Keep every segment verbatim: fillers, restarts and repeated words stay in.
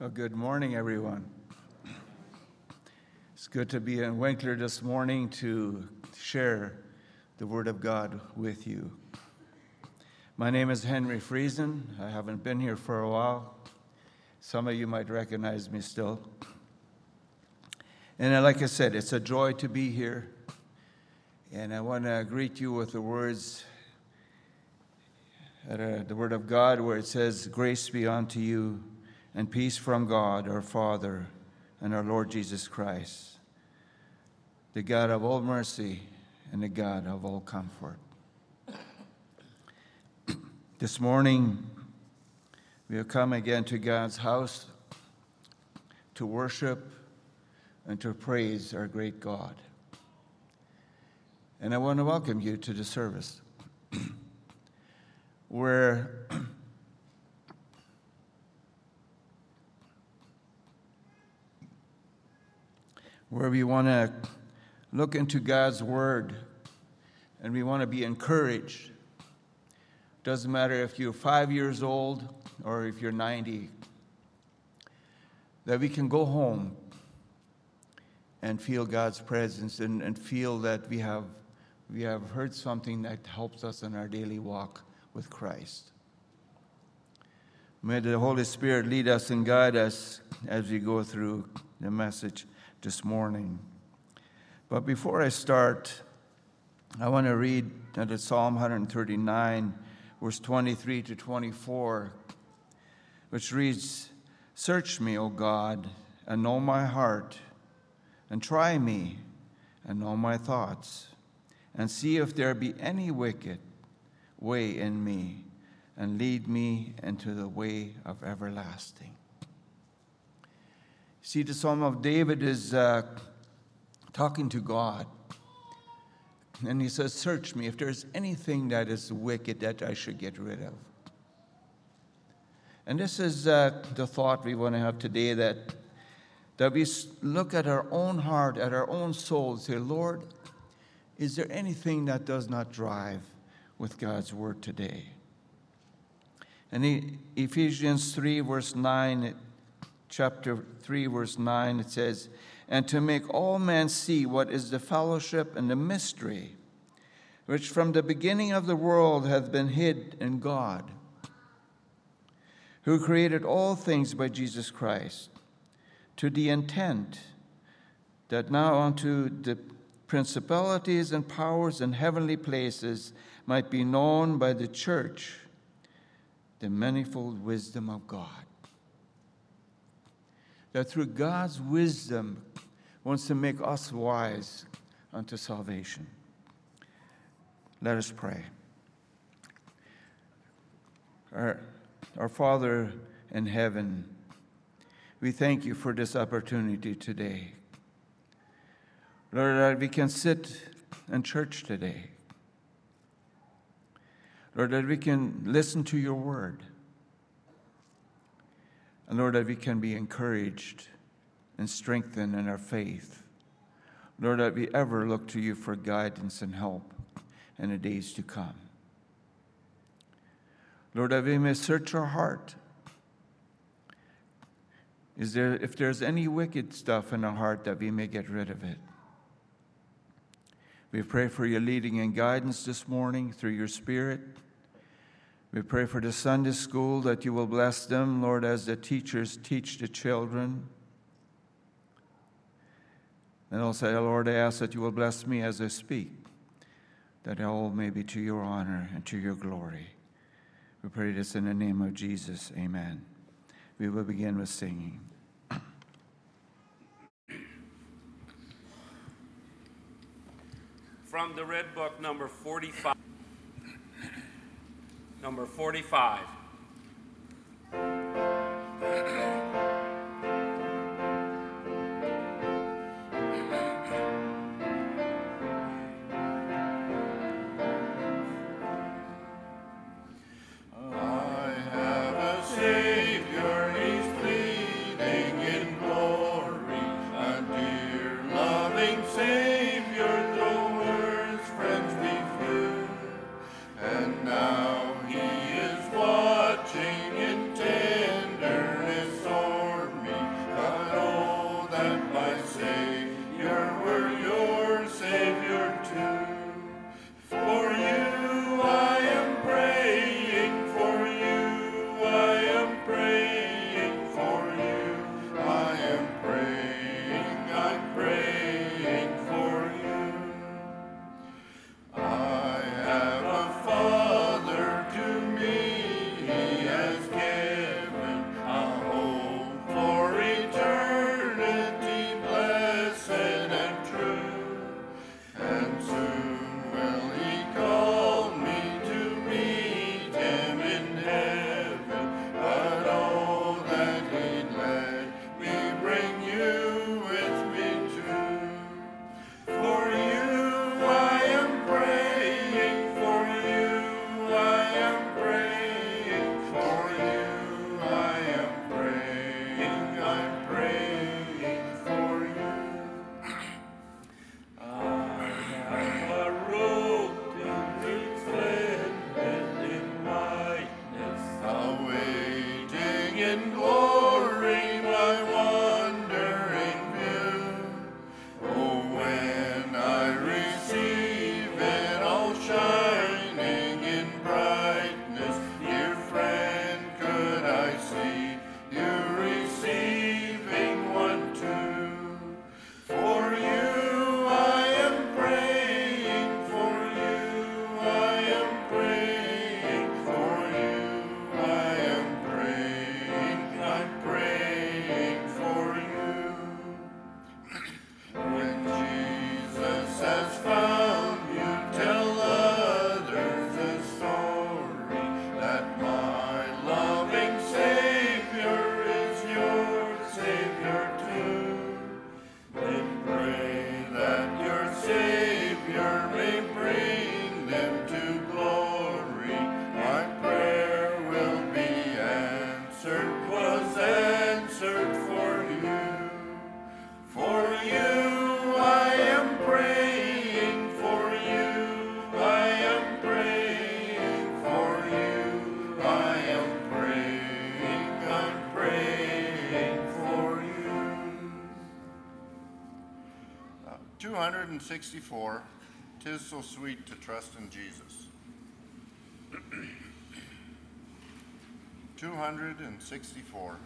Well, good morning, everyone. It's good to be in Winkler this morning to share the Word of God with you. My name is Henry Friesen. I haven't been here for a while. Some of you might recognize me still. And like I said, it's a joy to be here. And I want to greet you with the words, uh, the Word of God, where it says, "Grace be unto you, and peace from God, our Father, and our Lord Jesus Christ, the God of all mercy and the God of all comfort." This morning, we have come again to God's house to worship and to praise our great God. And I want to welcome you to the service where where we want to look into God's Word and we want to be encouraged. Doesn't matter if you're five years old or if you're ninety, that we can go home and feel God's presence and, and feel that we have, we have heard something that helps us in our daily walk with Christ. May the Holy Spirit lead us and guide us as we go through the message this morning. But before I start, I want to read out of Psalm one thirty-nine, verse twenty-three to twenty-four, which reads, "Search me, O God, and know my heart, and try me, and know my thoughts, and see if there be any wicked way in me, and lead me into the way of everlasting." See, the Psalm of David is uh, talking to God. And he says, "Search me if there's anything that is wicked that I should get rid of." And this is uh, the thought we want to have today, that, that we look at our own heart, at our own soul, and say, "Lord, is there anything that does not drive with God's Word today?" And in Ephesians three, verse nine, chapter three, verse nine, it says, "And to make all men see what is the fellowship and the mystery, which from the beginning of the world hath been hid in God, who created all things by Jesus Christ, to the intent that now unto the principalities and powers in heavenly places might be known by the church the manifold wisdom of God." That through God's wisdom wants to make us wise unto salvation. Let us pray. Our, our Father in heaven, we thank you for this opportunity today. Lord, that we can sit in church today. Lord, that we can listen to your word. And Lord, that we can be encouraged and strengthened in our faith. Lord, that we ever look to you for guidance and help in the days to come. Lord, that we may search our heart. Is there, if there's any wicked stuff in our heart, that we may get rid of it. We pray for your leading and guidance this morning through your Spirit. We pray for the Sunday school, that you will bless them, Lord, as the teachers teach the children. And also, Lord, I ask that you will bless me as I speak, that all may be to your honor and to your glory. We pray this in the name of Jesus. Amen. We will begin with singing. From the Red Book, number forty-five. Number forty-five. And now he is watching in tenderness in glory my wandering view. Oh, when I receive it all shining in brightness, dear friend, could I see you receiving one too? For you I am praying, for you I am praying, for you I am praying, I'm praying for you. When Jesus has found you, tell others the story that my loving Savior is your Savior too. Then pray that your Savior may bring them to glory. My prayer will be answered, was answered for you. For you I am praying, for you I am praying, for you I am praying, I'm praying for you. Uh, two hundred sixty-four, 'Tis so sweet to trust in Jesus. two hundred sixty-four.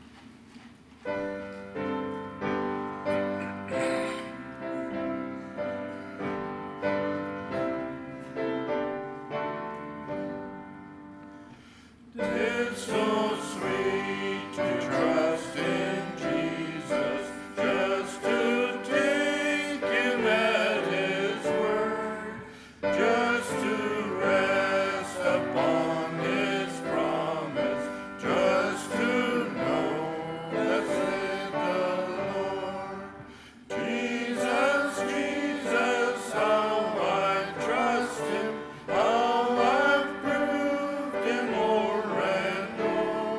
It's so sweet to trust in Jesus, just to take him at his word, just to rest upon his promise, just to know that said the Lord. Jesus, Jesus, how I trust him, how I've proved him o'er and o'er.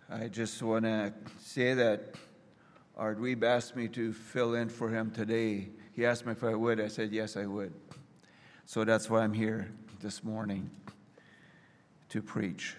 I just want to say that Art Weeb asked me to fill in for him today. He asked me if I would. I said, yes, I would. So that's why I'm here this morning to preach.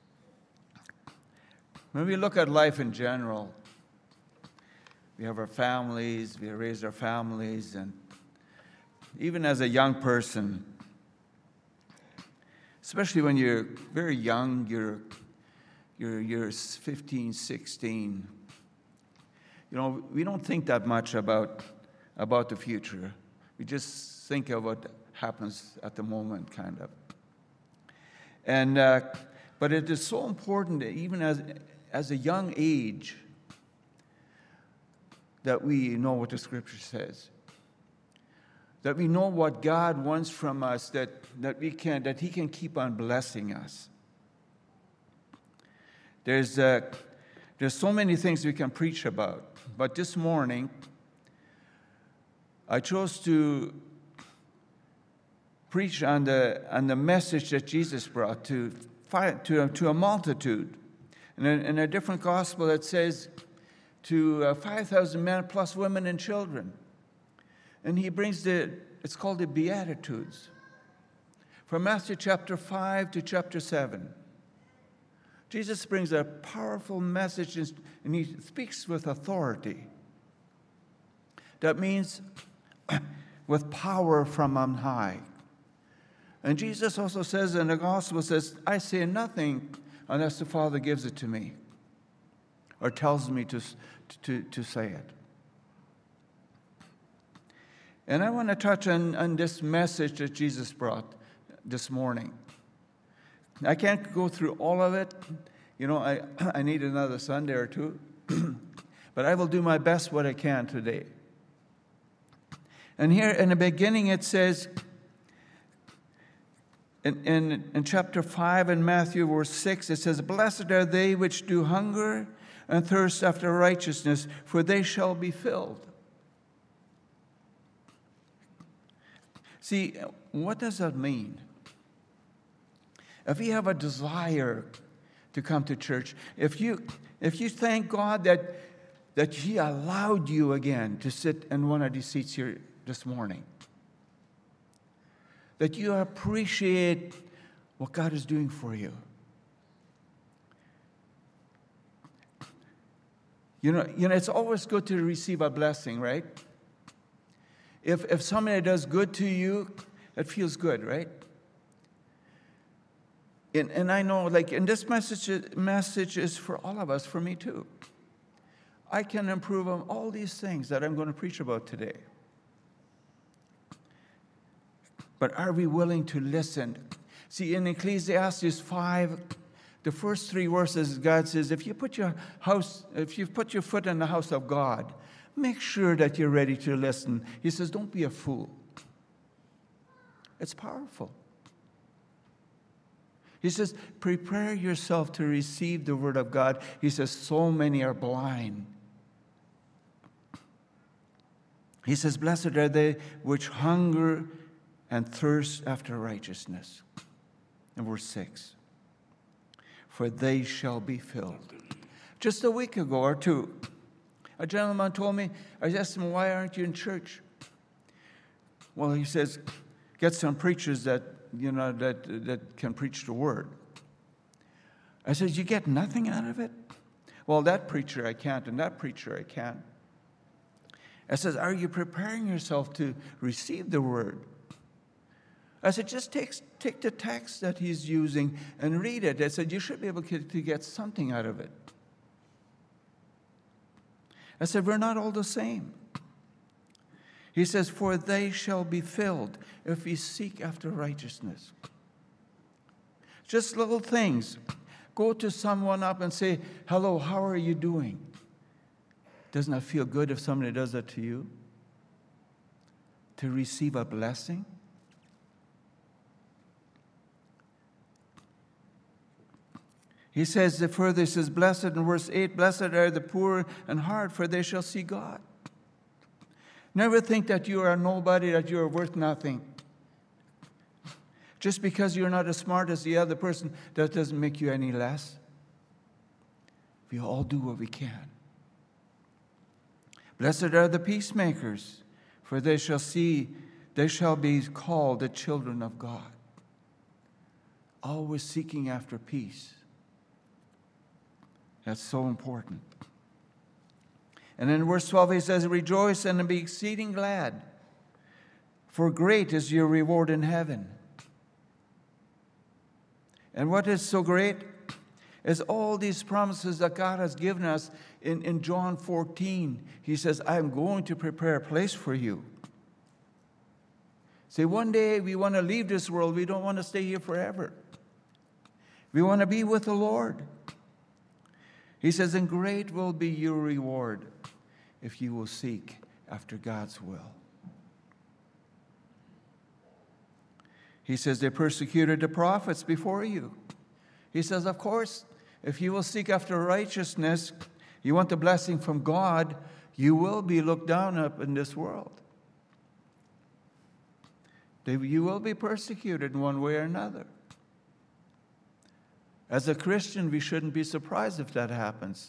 When we look at life in general, we have our families, we raise our families, and even as a young person, especially when you're very young, you're you're you're fifteen, sixteen. You know, we don't think that much about about the future. We just think of what happens at the moment, kind of. And uh, but it is so important that even as as a young age that we know what the Scripture says. That we know what God wants from us, that, that we can, that He can keep on blessing us. There's, uh, there's so many things we can preach about, but this morning, I chose to preach on the, on the message that Jesus brought to, to, to a multitude. In a, in a different gospel, it says to uh, five thousand men plus women and children. And he brings the, it's called the Beatitudes. From Matthew chapter five to chapter seven. Jesus brings a powerful message and he speaks with authority. That means with power from on high. And Jesus also says in the gospel, says, I say nothing unless the Father gives it to me or tells me to, to, to say it. And I want to touch on, on this message that Jesus brought this morning. I can't go through all of it. You know, I, I need another Sunday or two. But I will do my best what I can today. And here in the beginning it says, in, in, in chapter five in Matthew verse six, it says, Blessed are they which do hunger and thirst after righteousness, for they shall be filled. See, what does that mean? If you have a desire to come to church, if you if you thank God that that He allowed you again to sit in one of these seats here this morning, that you appreciate what God is doing for you. You know, you know, it's always good to receive a blessing, right? If if somebody does good to you, it feels good, right? And, and I know, like, and this message, message is for all of us, for me too. I can improve on all these things that I'm going to preach about today. But are we willing to listen? See, in Ecclesiastes five, the first three verses, God says, if you put your house, if you put your foot in the house of God, make sure that you're ready to listen. He says, don't be a fool. It's powerful. He says, prepare yourself to receive the word of God. He says, so many are blind. He says, blessed are they which hunger and thirst after righteousness. In verse six, for they shall be filled. Just a week ago or two, a gentleman told me, I asked him, why aren't you in church? Well, he says, get some preachers that, you know, that, that can preach the word. I said, you get nothing out of it? Well, that preacher I can't, and that preacher I can't. I said, are you preparing yourself to receive the word? I said, just take, take the text that he's using and read it. I said, you should be able to, to get something out of it. I said, we're not all the same. He says, for they shall be filled if we seek after righteousness. Just little things. Go to someone up and say, hello, how are you doing? Doesn't it feel good if somebody does that to you? To receive a blessing? He says, the further he says, blessed in verse eight, blessed are the poor in heart, for they shall see God. Never think that you are nobody, that you are worth nothing. Just because you're not as smart as the other person, that doesn't make you any less. we all do what we can. Blessed are the peacemakers, for they shall see, they shall be called the children of God. Always seeking after peace. That's so important. And in verse twelve he says, rejoice and be exceeding glad, for great is your reward in heaven. And what is so great is all these promises that God has given us in, in John fourteen. He says, I'm going to prepare a place for you. See, one day we want to leave this world. We don't want to stay here forever. We want to be with the Lord. He says, and great will be your reward if you will seek after God's will. He says, they persecuted the prophets before you. He says, of course, if you will seek after righteousness, you want the blessing from God, you will be looked down up in this world. They, you will be persecuted in one way or another. As a Christian, we shouldn't be surprised if that happens.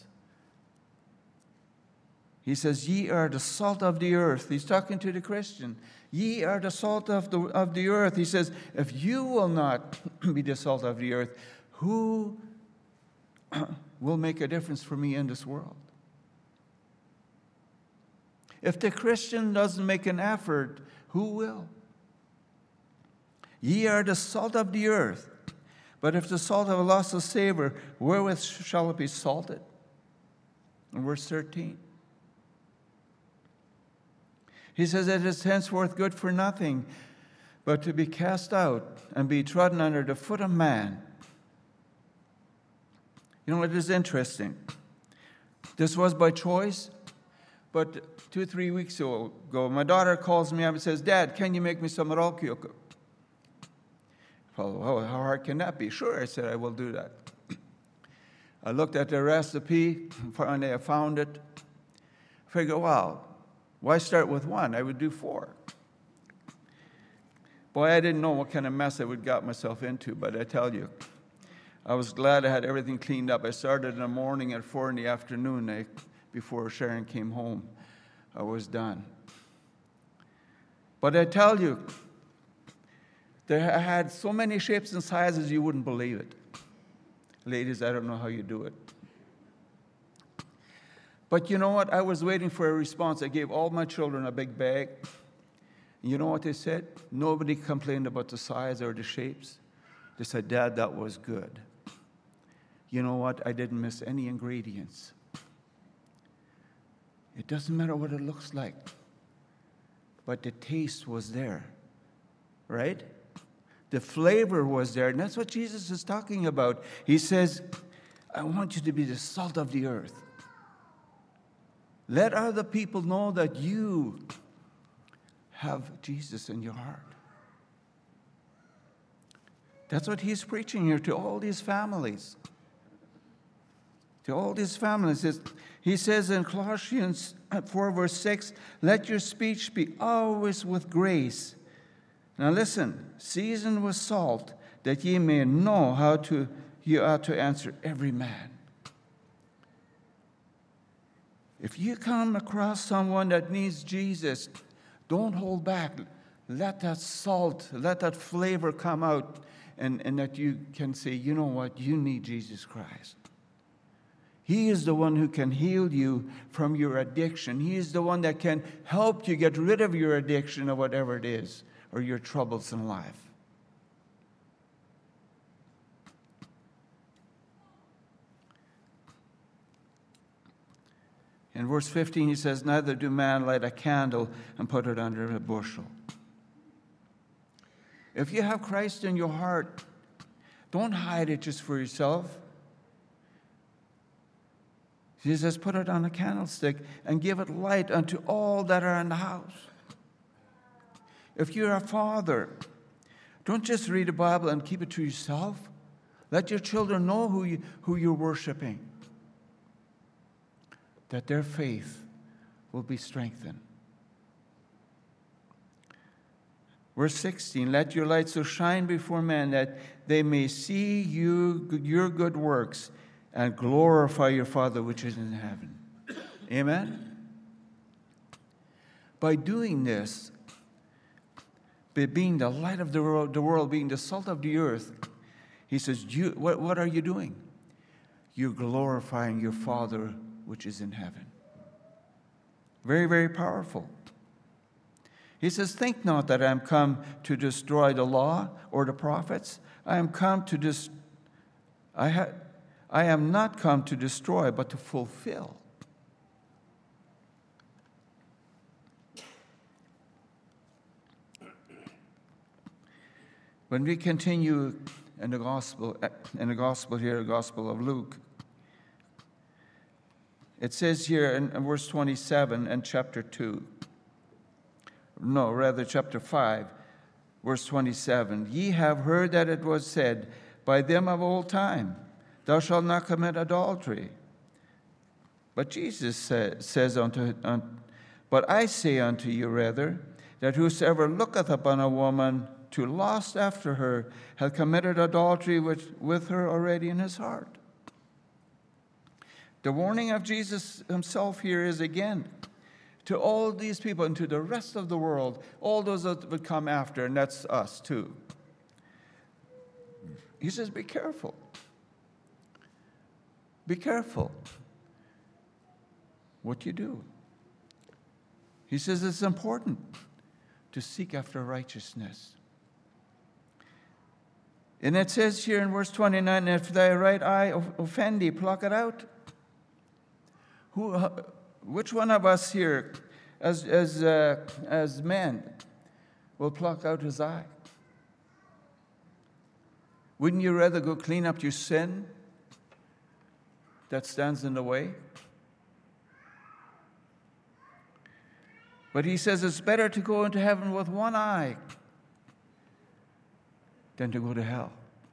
He says, ye are the salt of the earth. He's talking to the Christian. Ye are the salt of the, of the earth. He says, if you will not be the salt of the earth, who will make a difference for me in this world? If the Christian doesn't make an effort, who will? Ye are the salt of the earth. But if the salt have lost its savor, wherewith shall it be salted? In verse thirteen. He says, it is henceforth good for nothing, but to be cast out and be trodden under the foot of man. You know, it is interesting. This was by choice, but two, three weeks ago, my daughter calls me up and says, Dad, can you make me some rokyoku? Well, oh, how hard can that be? Sure, I said, I will do that. I looked at the recipe, finally I found it. I figured, wow, why start with one? I would do four. Boy, I didn't know what kind of mess I would got myself into, but I tell you, I was glad I had everything cleaned up. I started in the morning at four in the afternoon. I, before Sharon came home, I was done. But I tell you, they had so many shapes and sizes you wouldn't believe it. Ladies, I don't know how you do it. But you know what? I was waiting for a response. I gave all my children a big bag. And you know what they said? Nobody complained about the size or the shapes. They said, Dad, that was good. You know what? I didn't miss any ingredients. It doesn't matter what it looks like, but the taste was there, right? The flavor was there, and that's what Jesus is talking about. He says, I want you to be the salt of the earth. Let other people know that you have Jesus in your heart. That's what he's preaching here to all these families. To all these families. He says in Colossians four, verse six, let your speech be always with grace. Now listen, seasoned with salt, that ye may know how to you ought to answer every man. If you come across someone that needs Jesus, don't hold back. Let that salt, let that flavor come out, and, and that you can say, you know what, you need Jesus Christ. He is the one who can heal you from your addiction. He is the one that can help you get rid of your addiction or whatever it is, or your troubles in life. In verse fifteen, he says, neither do man light a candle and put it under a bushel. If you have Christ in your heart, don't hide it just for yourself. He says, put it on a candlestick and give it light unto all that are in the house. If you're a father, don't just read the Bible and keep it to yourself. Let your children know who, you, who you're worshiping, that their faith will be strengthened. Verse sixteen, let your light so shine before men that they may see you, your good works and glorify your Father which is in heaven. Amen? By doing this, by being the light of the world, the world, being the salt of the earth, he says, you, what, what are you doing? You're glorifying your Father which is in heaven. Very, very powerful. He says, think not that I am come to destroy the law or the prophets. I am come to dis- I, ha- I am not come to destroy, but to fulfill. When we continue in the gospel, in the gospel here, the Gospel of Luke, it says here in verse twenty-seven in chapter two, no, rather chapter five, verse twenty-seven, ye have heard that it was said by them of old time, thou shalt not commit adultery. But Jesus say, says unto, un, but I say unto you rather, that whosoever looketh upon a woman to lust after her hath committed adultery with, with her already in his heart. The warning of Jesus himself here is again to all these people and to the rest of the world, all those that would come after, and that's us too. He says, be careful. Be careful what you do. He says it's important to seek after righteousness. And it says here in verse twenty-nine, if thy right eye offend thee, pluck it out. Who, which one of us here, as, as, uh, as men, will pluck out his eye? Wouldn't you rather go clean up your sin that stands in the way? But he says it's better to go into heaven with one eye than to go to hell.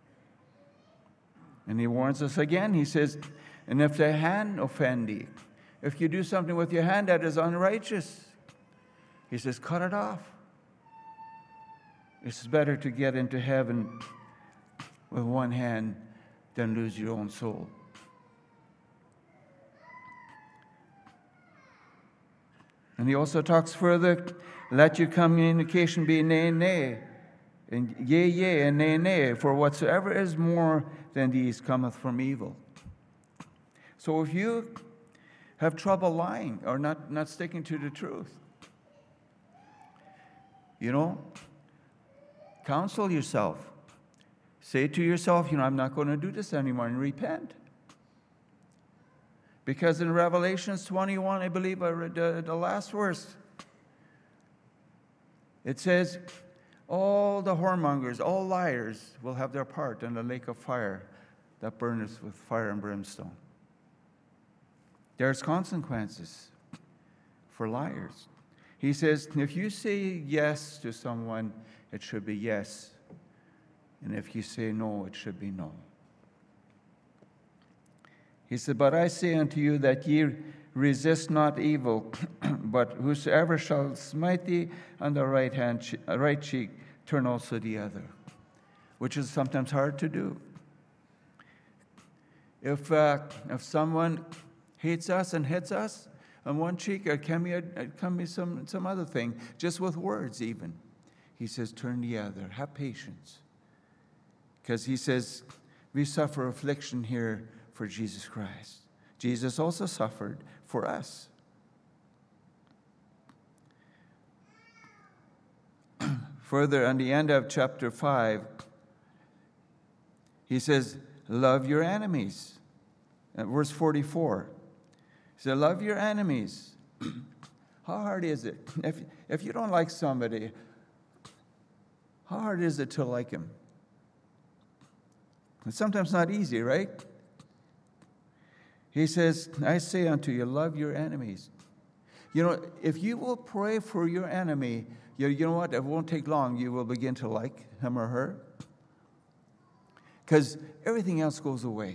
And he warns us again. He says, and if thy hand offend thee, if you do something with your hand that is unrighteous, he says, cut it off. It's better to get into heaven with one hand than lose your own soul. And he also talks further, let your communication be nay, nay, and yea, yea, and nay, nay, for whatsoever is more than these cometh from evil. So if you have trouble lying or not, not sticking to the truth, you know, counsel yourself. Say to yourself, you know, I'm not going to do this anymore, and repent. Because in Revelations twenty-one, I believe I read the, the last verse, it says, all the whoremongers, all liars will have their part in the lake of fire that burneth with fire and brimstone. There's consequences for liars. He says, if you say yes to someone, it should be yes. And if you say no, it should be no. He said, but I say unto you that ye resist not evil, but whosoever shall smite thee on the right hand, right cheek, turn also the other, which is sometimes hard to do. If uh, if someone hates us and hits us on one cheek, or can be, it can be some, some other thing, just with words even. He says, turn the other, have patience. Because he says, we suffer affliction here for Jesus Christ. Jesus also suffered for us. Further, on the end of chapter five, he says, love your enemies. At verse forty-four, he said, love your enemies. How hard is it? If, if you don't like somebody, how hard is it to like him? It's sometimes not easy, right? He says, I say unto you, love your enemies. You know, if you will pray for your enemy, you, you know what? It won't take long. You will begin to like him or her. Because everything else goes away.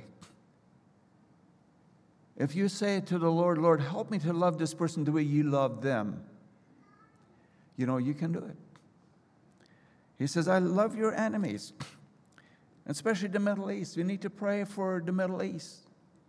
If you say to the Lord, Lord, help me to love this person the way you love them, you know, you can do it. He says, I love your enemies, especially the Middle East. We need to pray for the Middle East.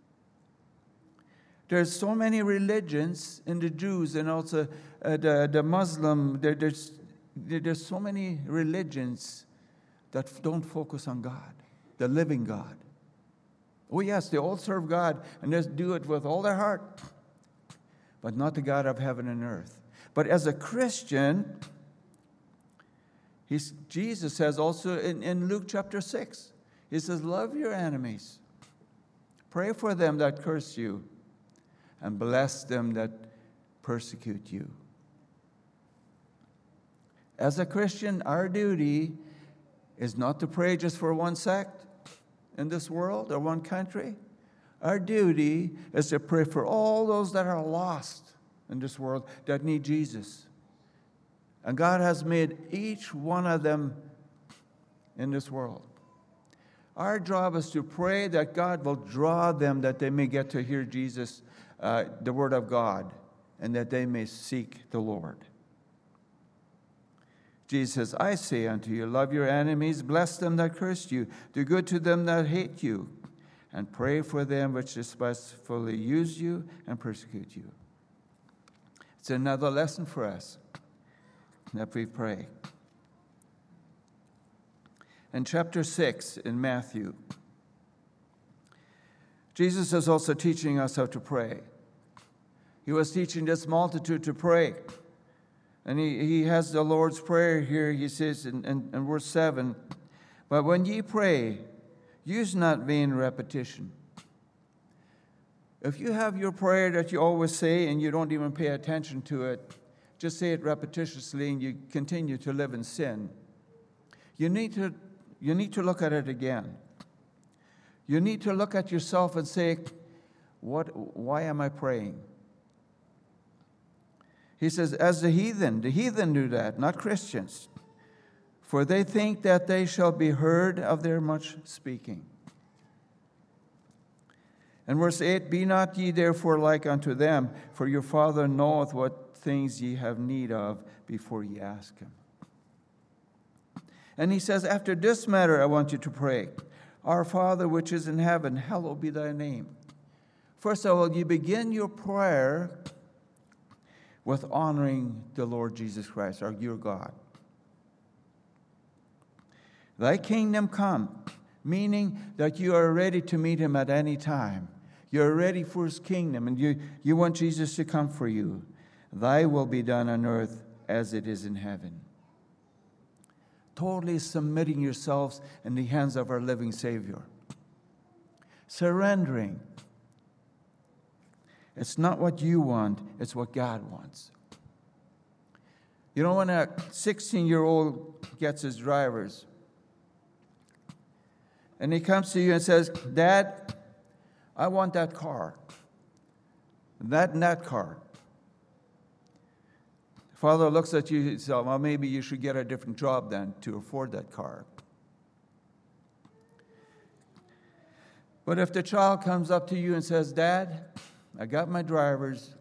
There's so many religions in the Jews and also uh, the, the Muslim. There, there's, there, there's so many religions that don't focus on God, the living God. Oh yes, they all serve God and they do it with all their heart, but not the God of heaven and earth. But as a Christian, he's, Jesus says also in, in Luke chapter six, he says, love your enemies. Pray for them that curse you, and bless them that persecute you. As a Christian, our duty is not to pray just for one sect in this world or one country. Our duty is to pray for all those that are lost in this world that need Jesus. And God has made each one of them in this world. Our job is to pray that God will draw them, that they may get to hear Jesus, uh, the Word of God, and that they may seek the Lord. Jesus says, I say unto you, love your enemies, bless them that curse you, do good to them that hate you, and pray for them which despitefully use you and persecute you. It's another lesson for us that we pray. In chapter six in Matthew, Jesus is also teaching us how to pray. He was teaching this multitude to pray. And he, he has the Lord's Prayer here. He says in, in, in verse seven, but when ye pray, use not vain repetition. If you have your prayer that you always say and you don't even pay attention to it, just say it repetitiously and you continue to live in sin, you need to, you need to look at it again. You need to look at yourself and say, what, why am I praying? He says, as the heathen, the heathen do that, not Christians. For they think that they shall be heard of their much speaking. And verse eight, be not ye therefore like unto them, for your Father knoweth what things ye have need of before ye ask him. And he says, after this matter I want you to pray. Our Father which is in heaven, hallowed be thy name. First of all, you begin your prayer with honoring the Lord Jesus Christ, our your God. Thy kingdom come, meaning that you are ready to meet him at any time. You're ready for his kingdom, and you, you want Jesus to come for you. Thy will be done on earth as it is in heaven. Totally submitting yourselves in the hands of our living Savior. Surrendering. It's not what you want, it's what God wants. You know, when a sixteen-year-old gets his driver's, and he comes to you and says, Dad, I want that car. That and that car. Father looks at you and says, well, maybe you should get a different job then to afford that car. But if the child comes up to you and says, Dad, I got my driver's,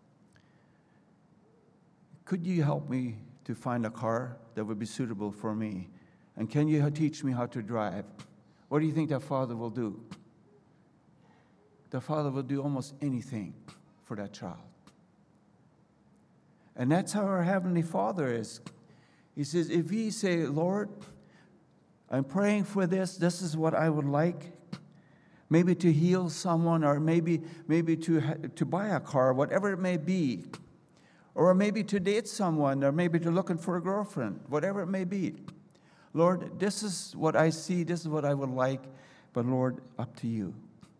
could you help me to find a car that would be suitable for me? And can you teach me how to drive? What do you think that father will do? The father will do almost anything for that child. And that's how our Heavenly Father is. He says, if we say, Lord, I'm praying for this, this is what I would like, maybe to heal someone, or maybe maybe to to buy a car, whatever it may be, or maybe to date someone, or maybe to looking for a girlfriend, whatever it may be. Lord, this is what I see, this is what I would like, but Lord, up to you.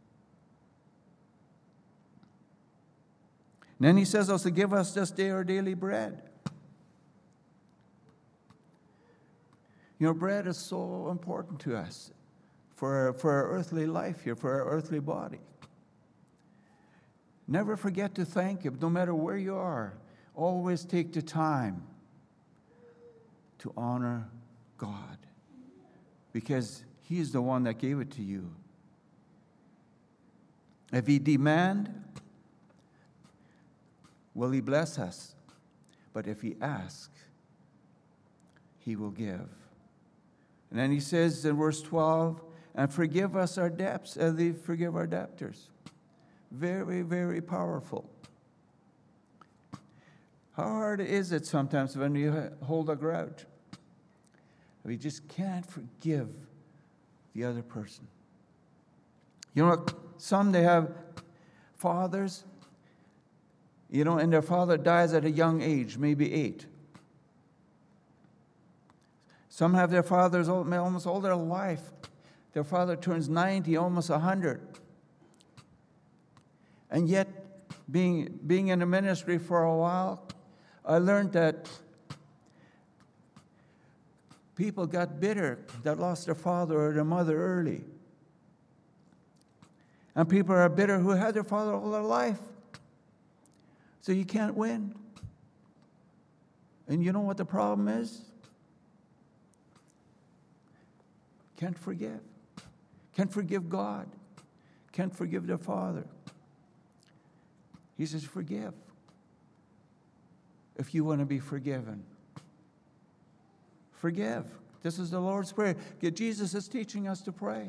And then he says also, give us this day our daily bread. You know, bread is so important to us for, for our earthly life here, for our earthly body. Never forget to thank him, no matter where you are. Always take the time to honor God, because he is the one that gave it to you. If he demand, will he bless us? But if he asks, he will give. And then he says in verse twelve, and forgive us our debts as we forgive our debtors. Very, very powerful. How hard is it sometimes when you hold a grudge? We just can't forgive the other person. You know, some they have fathers, you know, and their father dies at a young age, maybe eight. Some have their fathers almost all their life. Their father turns ninety, almost one hundred. And yet, being, being in the ministry for a while, I learned that people got bitter that lost their father or their mother early. And people are bitter who had their father all their life. So you can't win. And you know what the problem is? Can't forgive. Can't forgive God. Can't forgive their father. He says, forgive. If you want to be forgiven. Forgive. This is the Lord's Prayer. Jesus is teaching us to pray.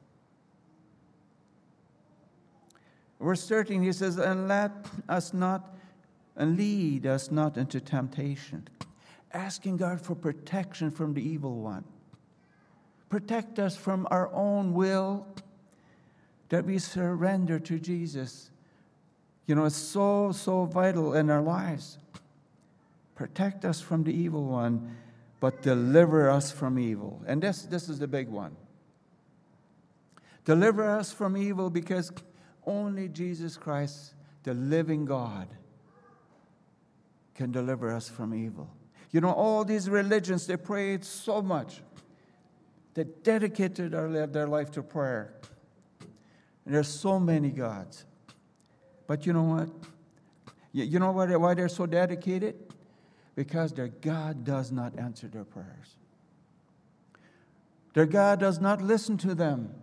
Verse thirteen, he says, and let us not, and lead us not into temptation. Asking God for protection from the evil one. Protect us from our own will, that we surrender to Jesus. You know, it's so, so vital in our lives. Protect us from the evil one, but deliver us from evil. And this, this is the big one. Deliver us from evil, because only Jesus Christ, the living God, can deliver us from evil. You know, all these religions, they prayed so much. They dedicated their, their life to prayer. And there's so many gods. But you know what? You, you know why they're, why they're so dedicated? Because their God does not answer their prayers. Their God does not listen to them.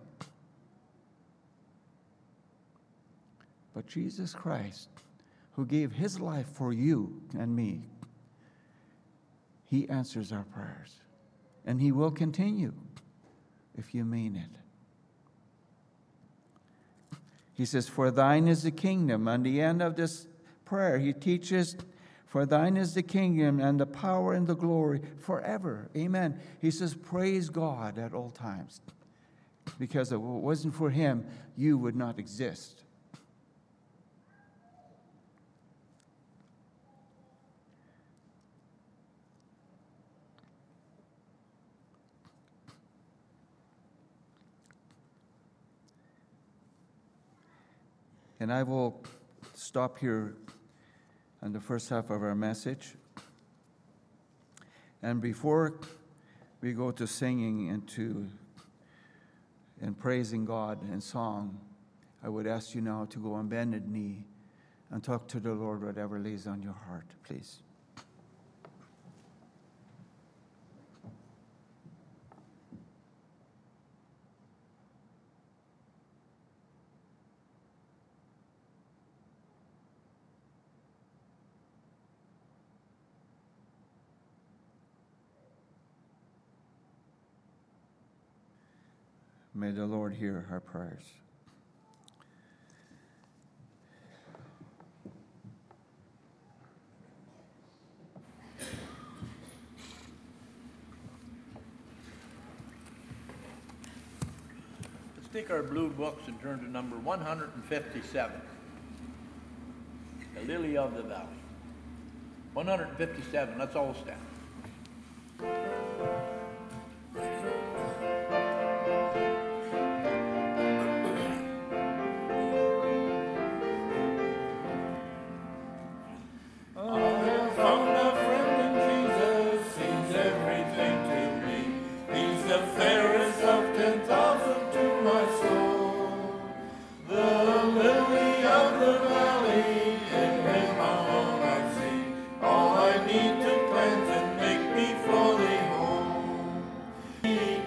But Jesus Christ, who gave his life for you and me, he answers our prayers. And he will continue if you mean it. He says, for thine is the kingdom. On the end of this prayer, he teaches, for thine is the kingdom and the power and the glory forever. Amen. He says, praise God at all times. Because if it wasn't for him, you would not exist. And I will stop here on the first half of our message. And before we go to singing and to and praising God in song, I would ask you now to go on bended knee and talk to the Lord whatever lays on your heart, please. May the Lord hear our prayers. Let's take our blue books and turn to number one hundred fifty-seven, the Lily of the Valley. one hundred fifty-seven, let's all stand. He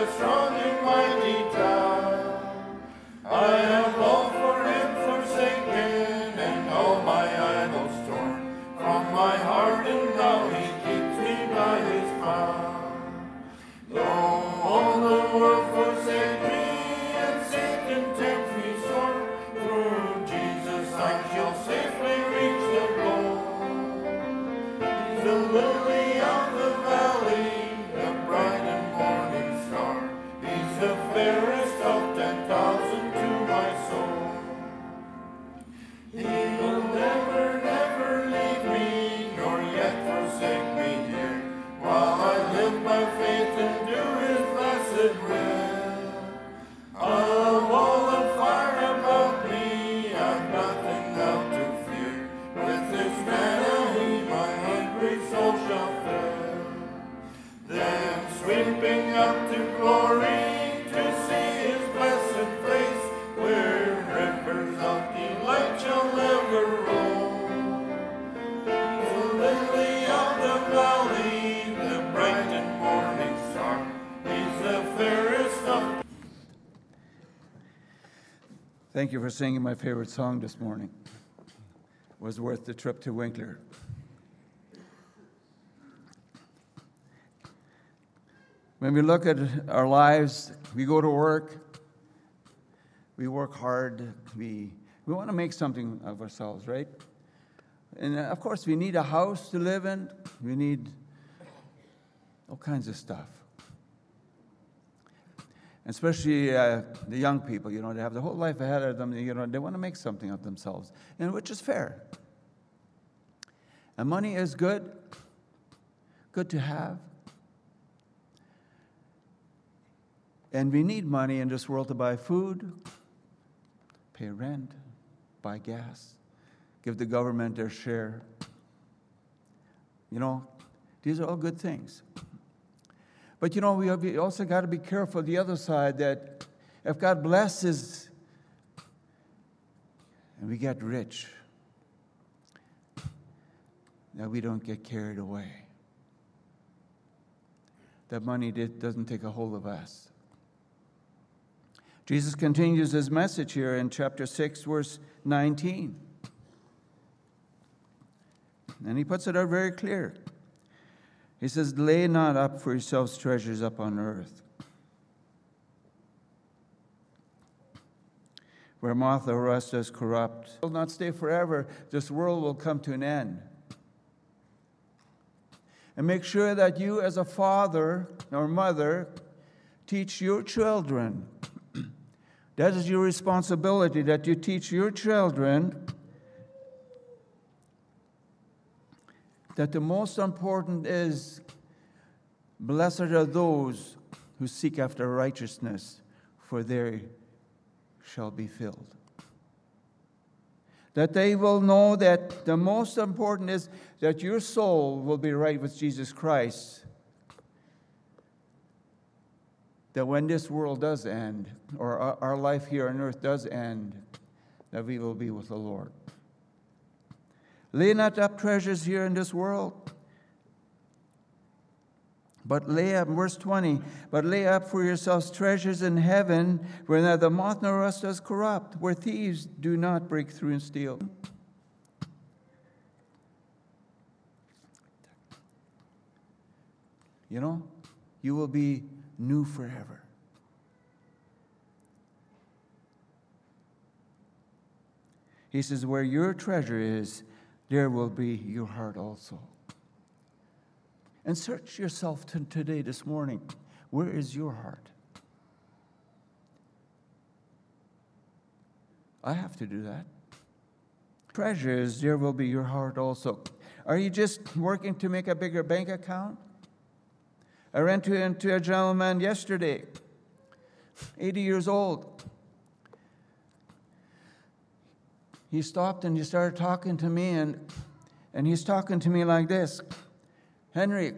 a strong and mighty tower. I have all for him forsaken, and all my idols torn from my heart, and now he keeps me by his power. Though all the world forsake me, and Satan tempts me sore, through Jesus I shall safely reach the goal. He's the lily of the valley, the bright and morning star. He's the fairest of ten thousand to my soul. He will never, never leave me, nor yet forsake me here, while I live by faith and do his blessed will. A wall of fire about me, I've nothing now to fear. With his manna he my hungry soul shall fill. Then sweeping up to glory, to see his blessed face, where rivers of delight shall ever roll. He's the lily of the valley, the bright and morning star. He's the fairest of. Thank you for singing my favorite song this morning. It was worth the trip to Winkler. When we look at our lives, we go to work, we work hard, we, we want to make something of ourselves, right? And uh, of course, we need a house to live in, we need all kinds of stuff. Especially uh, the young people, you know, they have the whole life ahead of them, you know, they want to make something of themselves, and which is fair. And money is good, good to have. And we need money in this world to buy food, pay rent, buy gas, give the government their share. You know, these are all good things. But, you know, we have- we also got to be careful the other side, that if God blesses and we get rich, that we don't get carried away. That money did, doesn't take a hold of us. Jesus continues his message here in chapter six, verse nineteen. And he puts it out very clear. He says, lay not up for yourselves treasures up on earth, where moth or rust does corrupt. It will not stay forever. This world will come to an end. And make sure that you as a father or mother teach your children. That is your responsibility, that you teach your children that the most important is, blessed are those who seek after righteousness, for they shall be filled. That they will know that the most important is that your soul will be right with Jesus Christ. That when this world does end, or our, our life here on earth does end, that we will be with the Lord. Lay not up treasures here in this world, but lay up, verse twenty, but lay up for yourselves treasures in heaven, where neither moth nor rust does corrupt, where thieves do not break through and steal. You know, you will be new forever. He says, where your treasure is, there will be your heart also. And search yourself t- today, this morning. Where is your heart? I have to do that. Treasures, there will be your heart also. Are you just working to make a bigger bank account? I ran to, into a gentleman yesterday, eighty years old. He stopped and he started talking to me, and, and he's talking to me like this. Henry,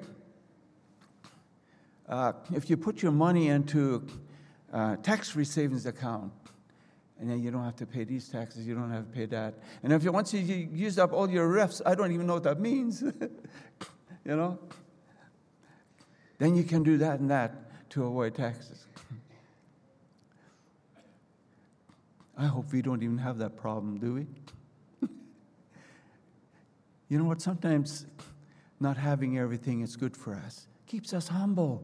uh, if you put your money into a tax-free savings account, and then you don't have to pay these taxes, you don't have to pay that. And if you once you use up all your R I Fs, I don't even know what that means, you know? Then you can do that and that. to avoid taxes. I hope we don't even have that problem, do we? You know what? Sometimes not having everything is good for us. Keeps us humble.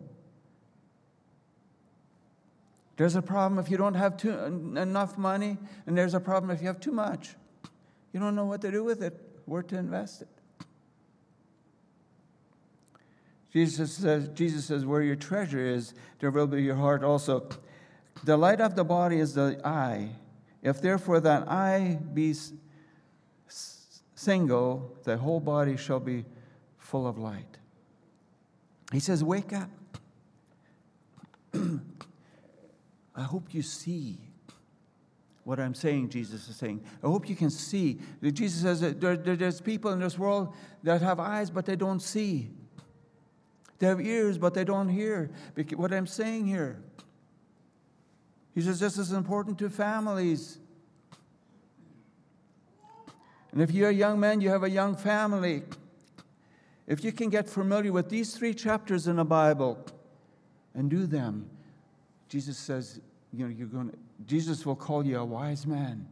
There's a problem if you don't have too, enough money, and there's a problem if you have too much. You don't know what to do with it, where to invest it. Jesus says, Jesus says, where your treasure is, there will be your heart also. The light of the body is the eye. If therefore that eye be s- single, the whole body shall be full of light. He says, wake up. I hope you see what I'm saying, Jesus is saying. I hope you can see. Jesus says that there, there, there's people in this world that have eyes, but they don't see. They have ears, but they don't hear what I'm saying here. He says this is important to families. And if you're a young man, you have a young family. If you can get familiar with these three chapters in the Bible and do them, Jesus says, you know, you're going to, Jesus will call you a wise man.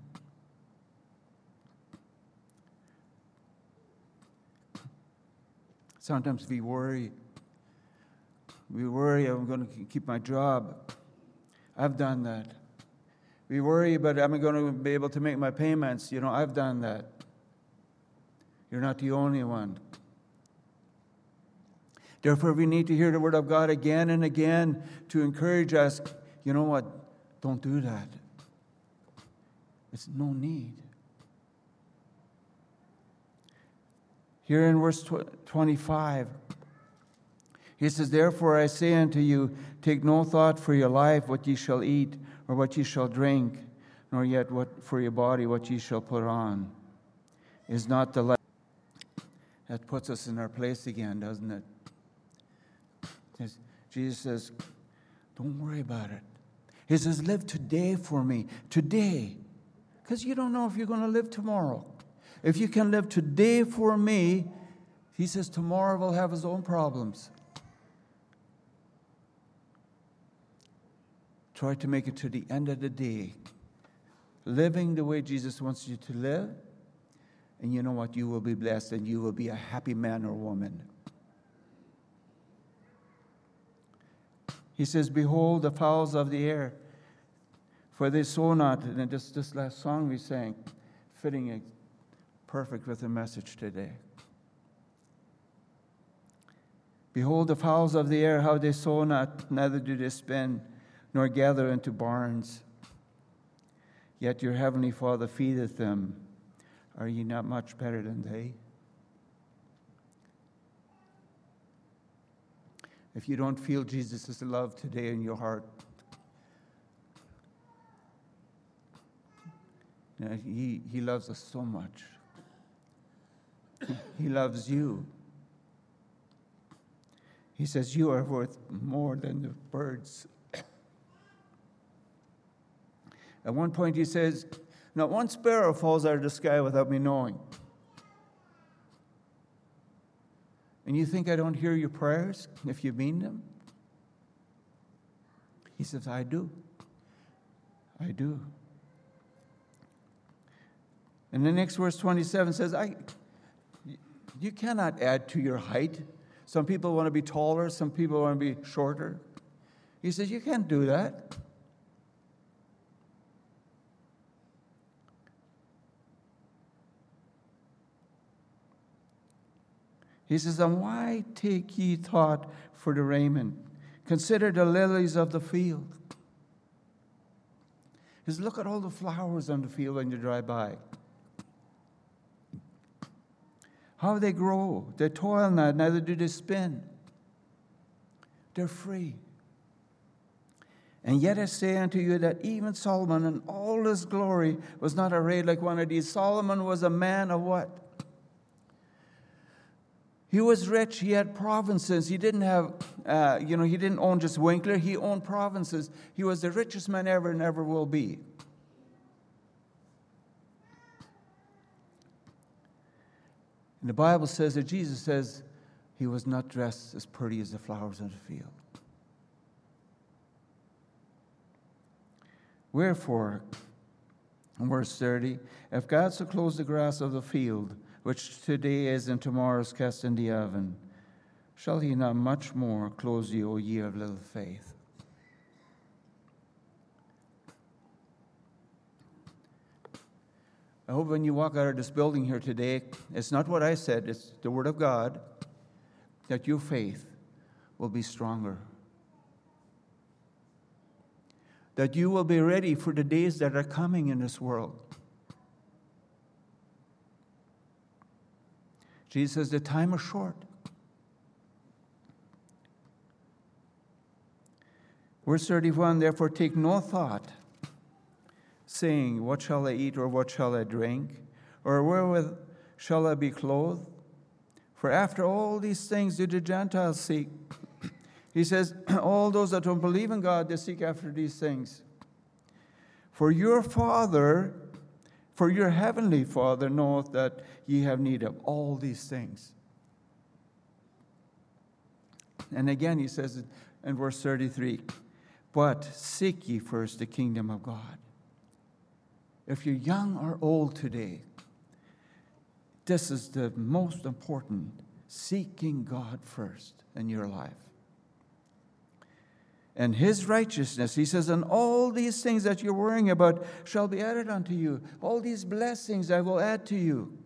Sometimes we worry. We worry, I'm going to keep my job. I've done that. We worry, but am I going to be able to make my payments? You know, I've done that. You're not the only one. Therefore, we need to hear the word of God again and again to encourage us. You know what? Don't do that. It's no need. Here in verse twenty-five, he says, therefore I say unto you, take no thought for your life, what ye shall eat, or what ye shall drink, nor yet what for your body, what ye shall put on. Is not the life that puts us in our place again, doesn't it? Jesus says, don't worry about it. He says, live today for me. Today. Because you don't know if you're going to live tomorrow. If you can live today for me, he says, tomorrow will have his own problems. Try to make it to the end of the day. Living the way Jesus wants you to live. And you know what? You will be blessed and you will be a happy man or woman. He says, behold the fowls of the air, for they sow not. And this, this last song we sang, fitting it perfect with the message today. Behold the fowls of the air, how they sow not, neither do they spin, nor gather into barns. Yet your heavenly Father feedeth them. Are ye not much better than they? If you don't feel Jesus' love today in your heart, you know, he, he loves us so much. He loves you. He says, you are worth more than the birds. At one point he says, not one sparrow falls out of the sky without me knowing. And you think I don't hear your prayers if you mean them? He says, I do. I do. And the next verse twenty-seven says, I, you cannot add to your height. Some people want to be taller, some people want to be shorter. He says, you can't do that. He says, and why take ye thought for the raiment? Consider the lilies of the field. He says, look at all the flowers on the field when you drive by. How they grow. They toil not, neither do they spin. They're free. And yet I say unto you that even Solomon in all his glory was not arrayed like one of these. Solomon was a man of what? He was rich. He had provinces. He didn't have, uh, you know, he didn't own just Winkler. He owned provinces. He was the richest man ever and ever will be. And the Bible says that Jesus says he was not dressed as pretty as the flowers of the field. Wherefore, in verse thirty, if God so clothes the grass of the field, which today is and tomorrow is cast in the oven, shall he not much more clothe you, O ye of little faith? I hope when you walk out of this building here today, it's not what I said, it's the Word of God, that your faith will be stronger. That you will be ready for the days that are coming in this world. Jesus says the time is short. Verse thirty-one, therefore take no thought, saying, what shall I eat, or what shall I drink, or wherewith shall I be clothed? For after all these things do the Gentiles seek. He says, all those that don't believe in God, they seek after these things. For your Father, for your heavenly Father knoweth that ye have need of all these things. And again he says in verse thirty-three, but seek ye first the kingdom of God. If you're young or old today, this is the most important, seeking God first in your life. And his righteousness, he says, and all these things that you're worrying about shall be added unto you. All these blessings I will add to you.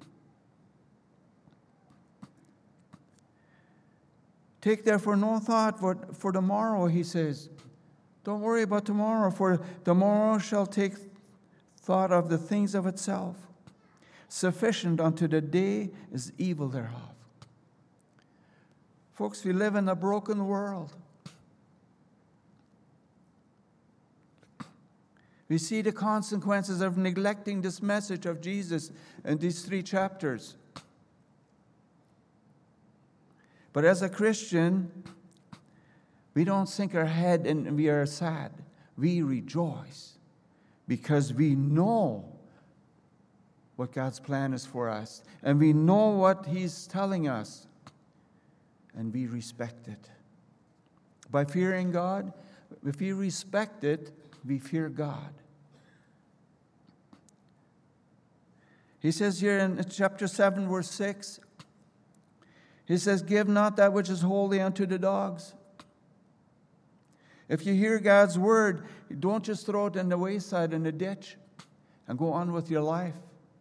Take therefore no thought for, for tomorrow, he says. Don't worry about tomorrow, for tomorrow shall take thought of the things of itself. Sufficient unto the day is evil thereof. Folks, we live in a broken world. We see the consequences of neglecting this message of Jesus in these three chapters. But as a Christian, we don't sink our head and we are sad. We rejoice because we know what God's plan is for us. And we know what he's telling us. And we respect it. By fearing God, if we respect it, we fear God. He says here in chapter seven, verse six, he says, give not that which is holy unto the dogs. If you hear God's word, don't just throw it in the wayside in the ditch and go on with your life.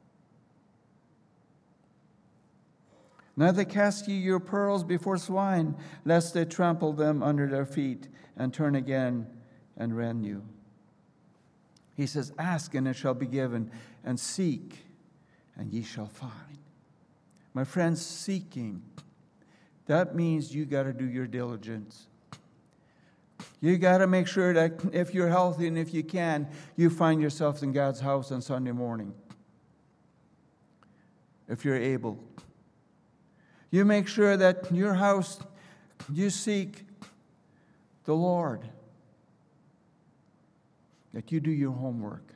Neither cast ye your pearls before swine, lest they trample them under their feet and turn again and rend you. He says, ask and it shall be given, and seek and ye shall find. My friends, seeking, that means you got to do your diligence. You got to make sure that if you're healthy and if you can, you find yourself in God's house on Sunday morning. If you're able. You make sure that your house, you seek the Lord. That you do your homework.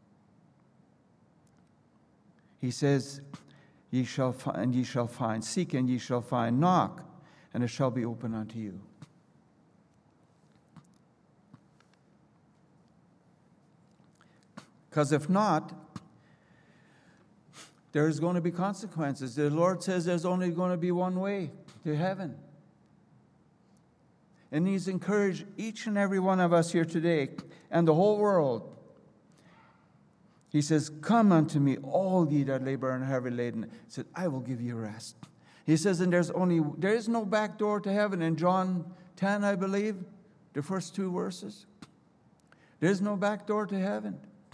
He says, ye shall find, ye shall find. Seek and ye shall find. Knock, and it shall be open unto you. Because if not, there's going to be consequences. The Lord says there's only going to be one way to heaven. And he's encouraged each and every one of us here today and the whole world. He says, come unto me, all ye that labor and are heavy laden. He said, I will give you rest. He says, and there's only, there is no back door to heaven. In John ten, I believe, the first two verses. There's no back door to heaven.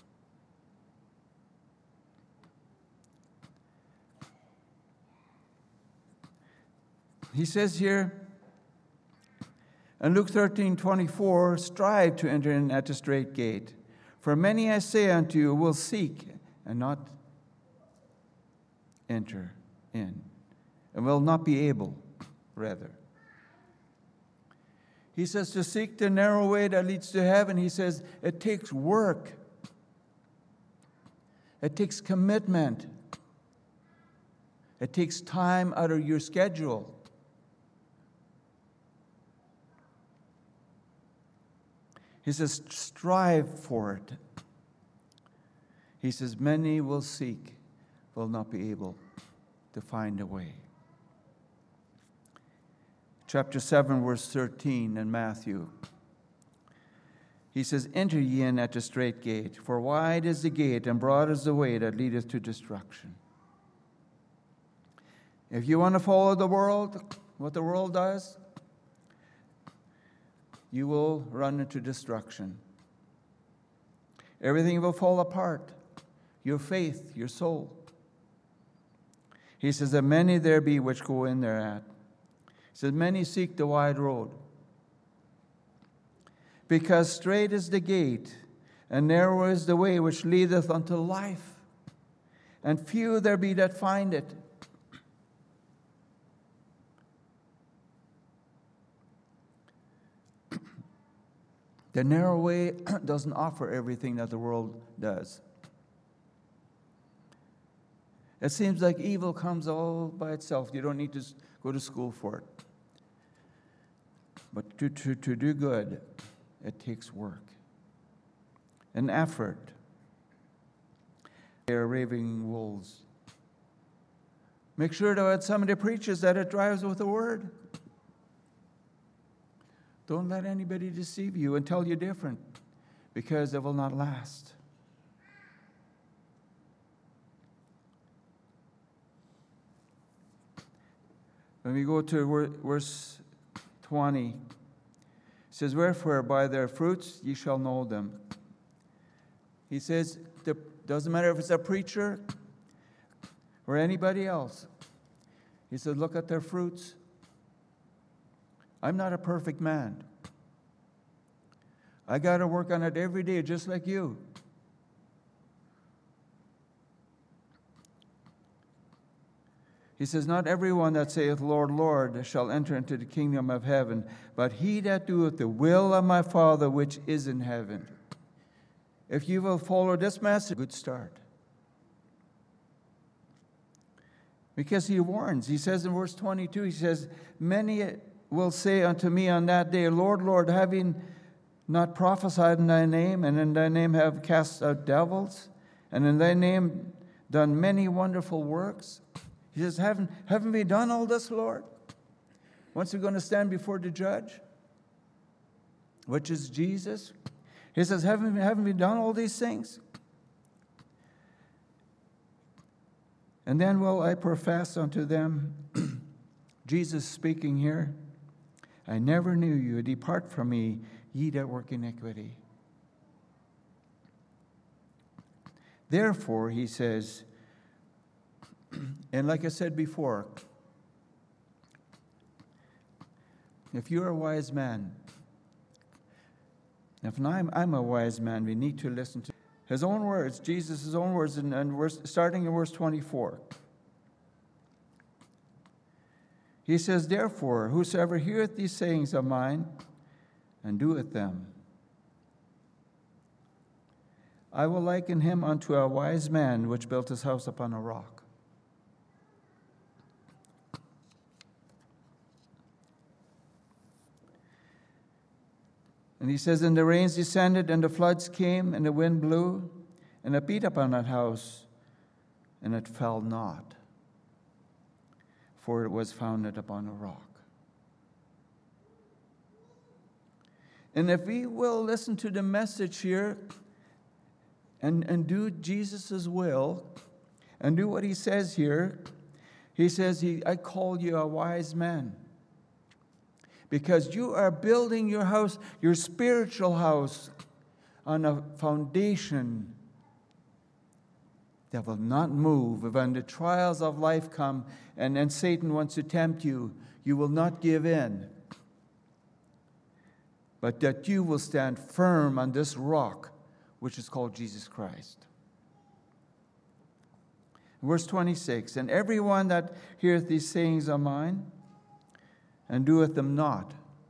He says here, in Luke thirteen twenty-four, strive to enter in at the straight gate. For many, I say unto you, will seek and not enter in, and will not be able, rather. He says to seek the narrow way that leads to heaven. He says it takes work. It takes commitment. It takes time out of your schedule. He says, strive for it. He says, many will seek, will not be able to find a way. Chapter seven, verse thirteen in Matthew. He says, enter ye in at the strait gate, for wide is the gate and broad is the way that leadeth to destruction. If you want to follow the world, what the world does, you will run into destruction. Everything will fall apart. Your faith, your soul. He says that many there be which go in thereat. He says, many seek the wide road. Because strait is the gate, and narrow is the way which leadeth unto life, and few there be that find it. The narrow way doesn't offer everything that the world does. It seems like evil comes all by itself. You don't need to go to school for it. But to, to, to do good, it takes work and effort. They are raving wolves. Make sure that somebody preaches that it drives with the word. Don't let anybody deceive you and tell you different, because it will not last. When we go to verse twenty, it says, wherefore by their fruits ye shall know them. He says, it doesn't matter if it's a preacher or anybody else. He says, look at their fruits. I'm not a perfect man. I got to work on it every day, just like you. He says, not everyone that saith, Lord, Lord, shall enter into the kingdom of heaven, but he that doeth the will of my Father which is in heaven. If you will follow this message, good start. Because he warns. He says in verse twenty-two, he says, many will say unto me on that day, Lord, Lord, having not prophesied in thy name, and in thy name have cast out devils, and in thy name done many wonderful works. He says, haven't, haven't we done all this, Lord? Once we're going to stand before the judge, which is Jesus. He says, haven't, haven't we done all these things? And then will I profess unto them, Jesus speaking here, I never knew you. Depart from me, ye that work iniquity. Therefore, he says, and like I said before, if you're a wise man, if I'm, I'm a wise man, we need to listen to his own words, Jesus' own words, in, in verse, starting in verse twenty-four. He says, therefore, whosoever heareth these sayings of mine and doeth them, I will liken him unto a wise man which built his house upon a rock. And he says, and the rains descended, and the floods came, and the wind blew, and it beat upon that house, and it fell not, for it was founded upon a rock. And if we will listen to the message here and, and do Jesus' will, and do what he says here, he says, he, I call you a wise man. Because you are building your house, your spiritual house, on a foundation that will not move. When the trials of life come and, and Satan wants to tempt you, you will not give in. But that you will stand firm on this rock, which is called Jesus Christ. Verse twenty-six, and everyone that heareth these sayings of mine, and doeth them not,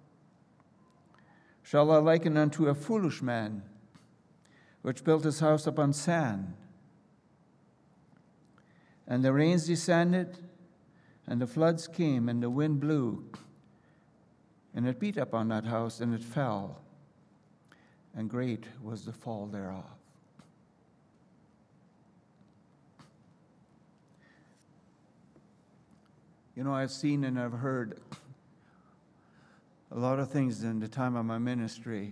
shall I liken unto a foolish man, which built his house upon sand. And the rains descended, and the floods came, and the wind blew, and it beat upon that house, and it fell, and great was the fall thereof. You know, I've seen and I've heard a lot of things in the time of my ministry.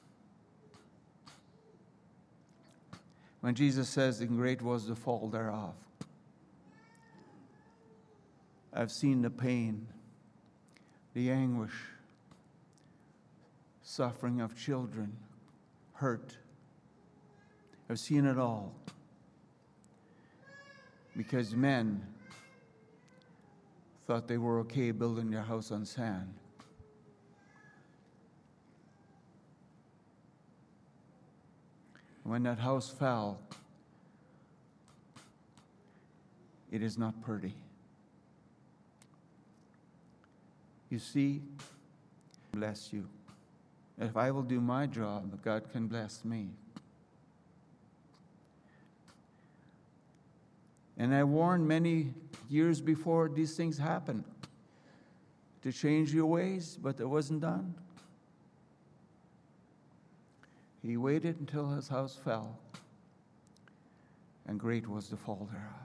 When Jesus says, and great was the fall thereof. I've seen the pain, the anguish, suffering of children, hurt. I've seen it all. Because men thought they were okay building their house on sand. When that house fell, it is not pretty. You see, bless you. If I will do my job, God can bless me. And I warned many years before these things happened to change your ways, but it wasn't done. He waited until his house fell, and great was the fall thereof.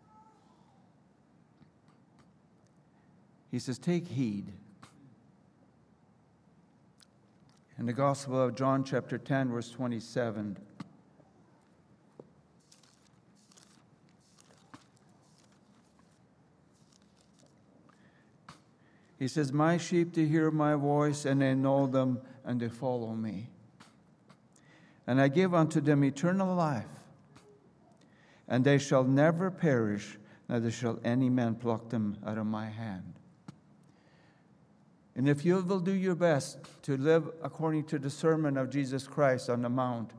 He says, take heed. In the Gospel of John, chapter ten, verse twenty-seven, he says, my sheep to hear my voice, and they know them, and they follow me. And I give unto them eternal life, and they shall never perish, neither shall any man pluck them out of my hand. And if you will do your best to live according to the sermon of Jesus Christ on the Mount,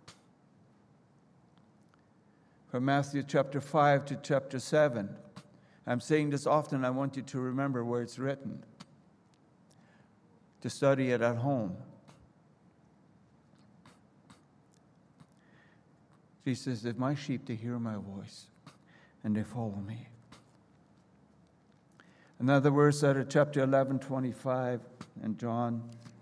from Matthew chapter five to chapter seven, I'm saying this often, I want you to remember where it's written, to study it at home. He says, if my sheep to hear my voice, and they follow me. Another verse out of chapter eleven, twenty-five, in John.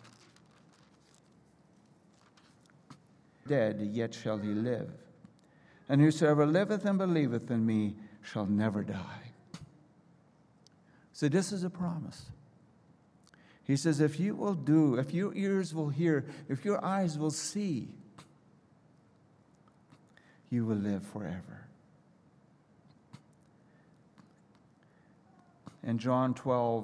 Dead, yet shall he live. And whosoever liveth and believeth in me shall never die. So this is a promise. He says, if you will do, if your ears will hear, if your eyes will see, you will live forever. In John twelve,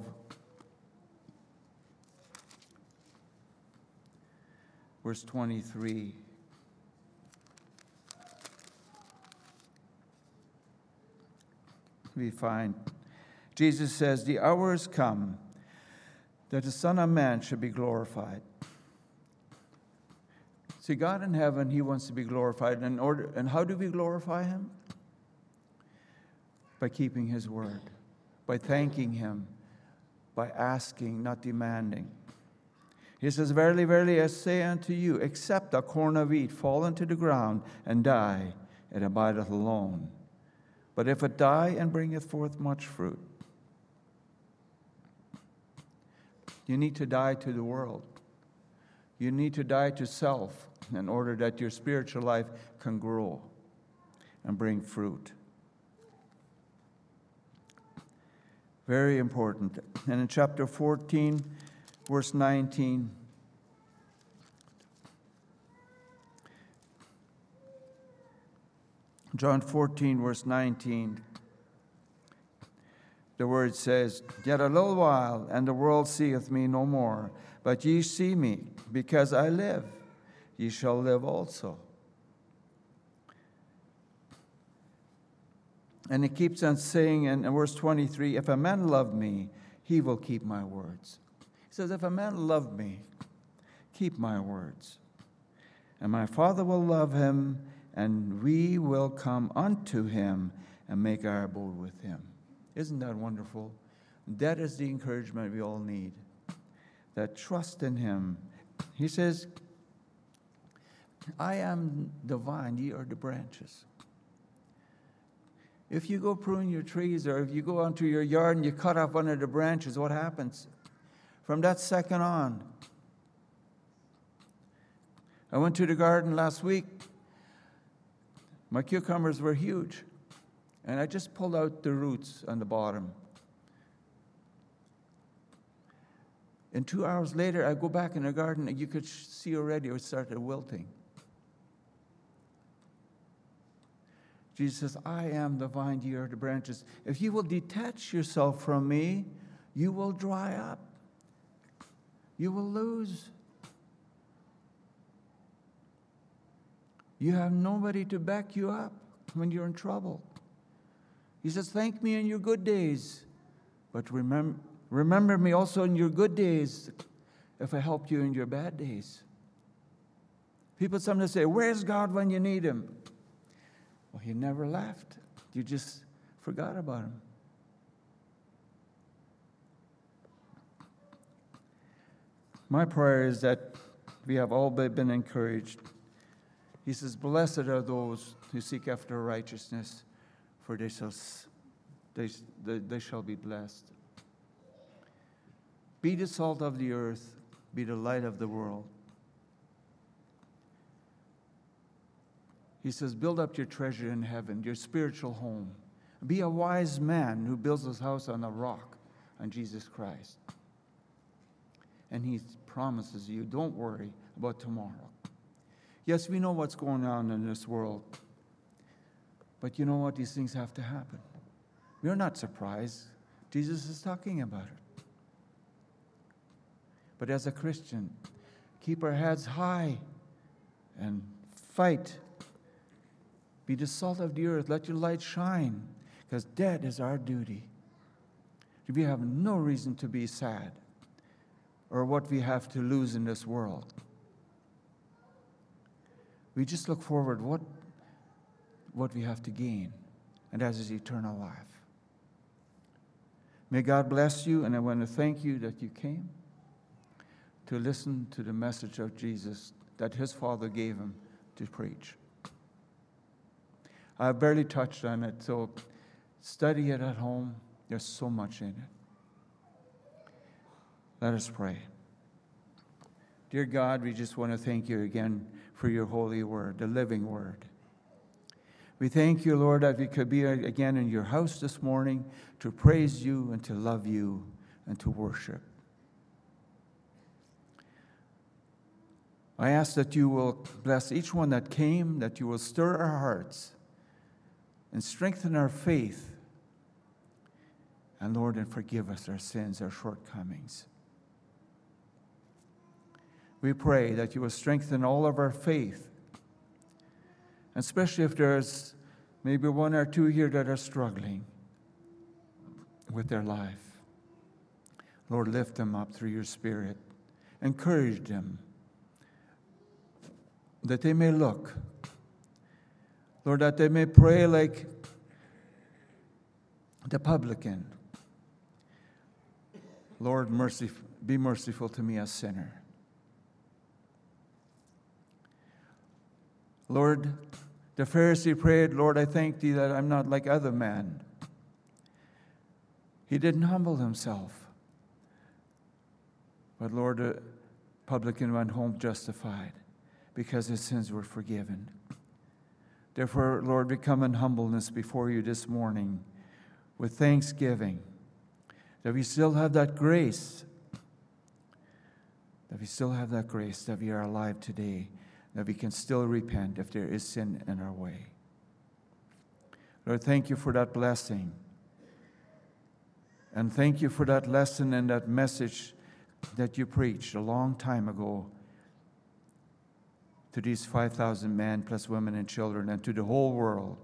verse twenty-three, we find Jesus says, the hour is come that the Son of Man should be glorified. See, God in heaven, he wants to be glorified. In order, and how do we glorify him? By keeping his word, by thanking him, by asking, not demanding. He says, verily, verily, I say unto you, except a corn of wheat fall into the ground and die, it abideth alone. But if it die and bringeth forth much fruit, you need to die to the world. You need to die to self in order that your spiritual life can grow and bring fruit. Very important. And in chapter fourteen, verse nineteen, John fourteen, verse nineteen, the word says, yet a little while, and the world seeth me no more. But ye see me, because I live, ye shall live also. And it keeps on saying in verse twenty-three, if a man love me, he will keep my words. He says, if a man love me, keep my words. And my Father will love him, and we will come unto him and make our abode with him. Isn't that wonderful? That is the encouragement we all need. That trust in him. He says, I am the vine, ye are the branches. If you go prune your trees, or if you go onto your yard and you cut off one of the branches, what happens? From that second on, I went to the garden last week. My cucumbers were huge. And I just pulled out the roots on the bottom. And two hours later, I go back in the garden, and you could see already it started wilting. Jesus says, I am the vine, ye are the branches. If you will detach yourself from me, you will dry up. You will lose. You have nobody to back you up when you're in trouble. He says, thank me in your good days, but remember, remember me also in your good days if I helped you in your bad days. People sometimes say, where's God when you need him? Well, he never left. You just forgot about him. My prayer is that we have all been encouraged. He says, blessed are those who seek after righteousness, for they shall, they, they, they shall be blessed. Be the salt of the earth, be the light of the world. He says, build up your treasure in heaven, your spiritual home. Be a wise man who builds his house on a rock, on Jesus Christ. And he promises you, don't worry about tomorrow. Yes, we know what's going on in this world. But you know what? These things have to happen. We're not surprised. Jesus is talking about it. But as a Christian, keep our heads high and fight. Be the salt of the earth. Let your light shine, because that is our duty. We have no reason to be sad or what we have to lose in this world. We just look forward what what we have to gain, and that is eternal life. May God bless you, and I want to thank you that you came to listen to the message of Jesus that his Father gave him to preach. I've barely touched on it, so study it at home. There's so much in it. Let us pray. Dear God, we just want to thank you again for your holy word, the living word. We thank you, Lord, that we could be again in your house this morning to praise you and to love you and to worship. I ask that you will bless each one that came, that you will stir our hearts and strengthen our faith. And Lord, and forgive us our sins, our shortcomings. We pray that you will strengthen all of our faith, especially if there's maybe one or two here that are struggling with their life. Lord, lift them up through your Spirit. Encourage them that they may look. Lord, that they may pray like the publican. Lord, mercy, be merciful to me, a sinner. Lord, the Pharisee prayed, Lord, I thank thee that I'm not like other men. He didn't humble himself. But Lord, the publican went home justified because his sins were forgiven. Therefore, Lord, we come in humbleness before you this morning with thanksgiving that we still have that grace, that we still have that grace, that we are alive today, that we can still repent if there is sin in our way. Lord, thank you for that blessing. And thank you for that lesson and that message that you preached a long time ago to these five thousand men plus women and children and to the whole world.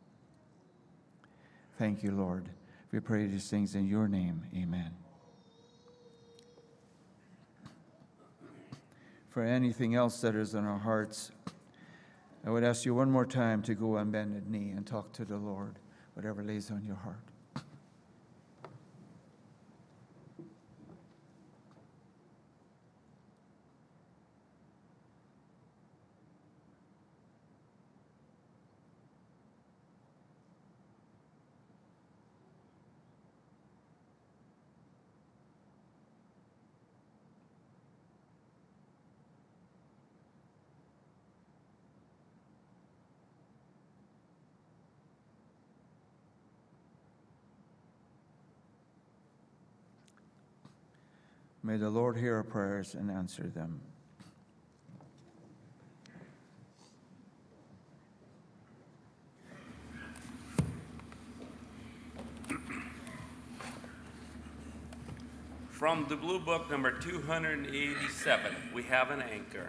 Thank you, Lord. We pray these things in your name. Amen. For anything else that is in our hearts, I would ask you one more time to go on bended knee and talk to the Lord, whatever lays on your heart. May the Lord hear our prayers and answer them. From the Blue Book, number two hundred eighty-seven, we have an anchor.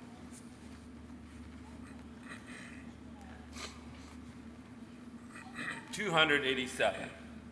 two hundred eighty-seven.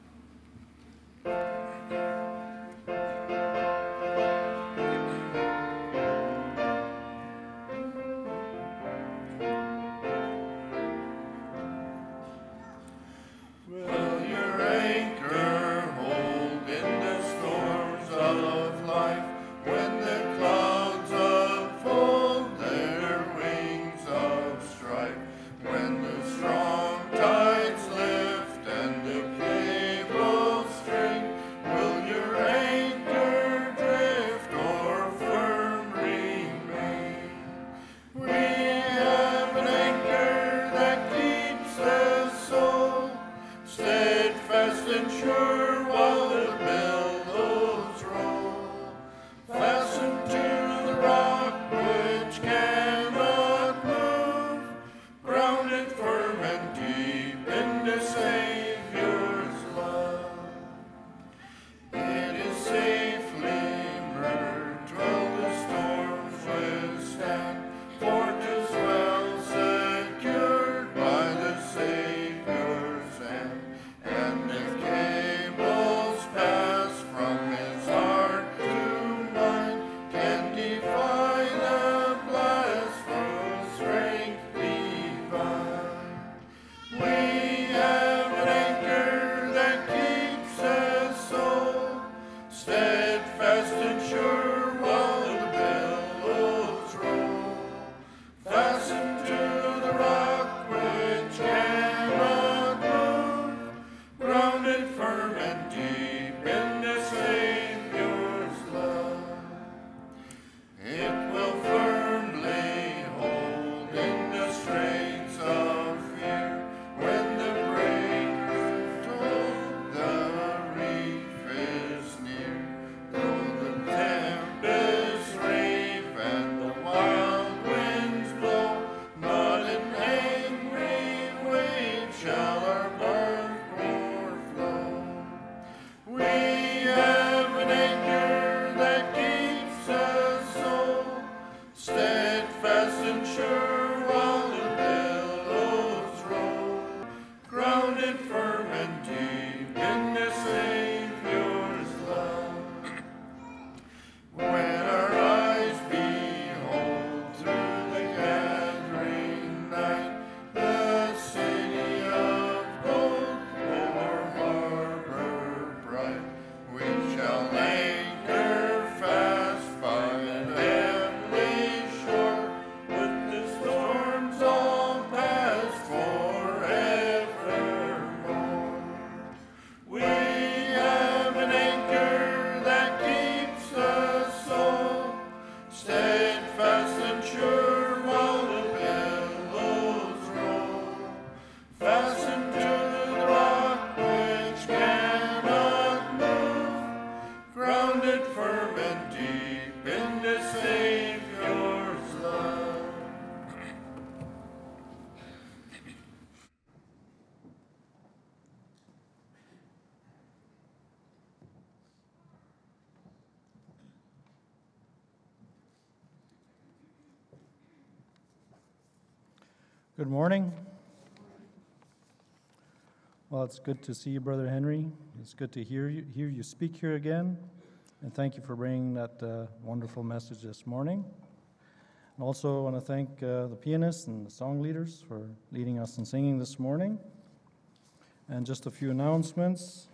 Will your anchor hold in the storms of life when the clouds unfold their wings of strife, when the strong tides lift and the cables string? Will your anchor drift or firm remain? We have an anchor that keeps us soul steadfast and sure while the billows roll, fastened to the rock which cannot move, grounded firm and deep in the Savior's love. It is safely moored till the storms withstand, fortress well secured by the Savior's hand. And if cables pass from his heart to mine, can defy the blast full strength divine. We have an anchor that keeps us soul steadfast and sure while the billows roll, fastened to the rock which cannot move, grounded firm and deep in the Savior's love. It will firmly hold in the straits of fear when the breakers toll, the reef is near. Though the tempests rave and the wild winds blow, not an angry wave shall our bark o'erflow. We have an anchor that keeps us soul steadfast and sure while the billows roll, grounded firm and deep in the Savior's love. When our eyes behold through the gathering night the city of gold or harbor bright, we shall anchor fast by the heavenly shore, with the storms all past forevermore. We have an anchor that keeps us soul steadfast and sure while the billows roll, fastened to the rock which cannot move, grounded firm and deep in the Savior's love. Good morning. Well, it's good to see you, Brother Henry. It's good to hear you, hear you speak here again. And thank you for bringing that uh, wonderful message this morning. And also, I want to thank uh, the pianists and the song leaders for leading us in singing this morning. And just a few announcements.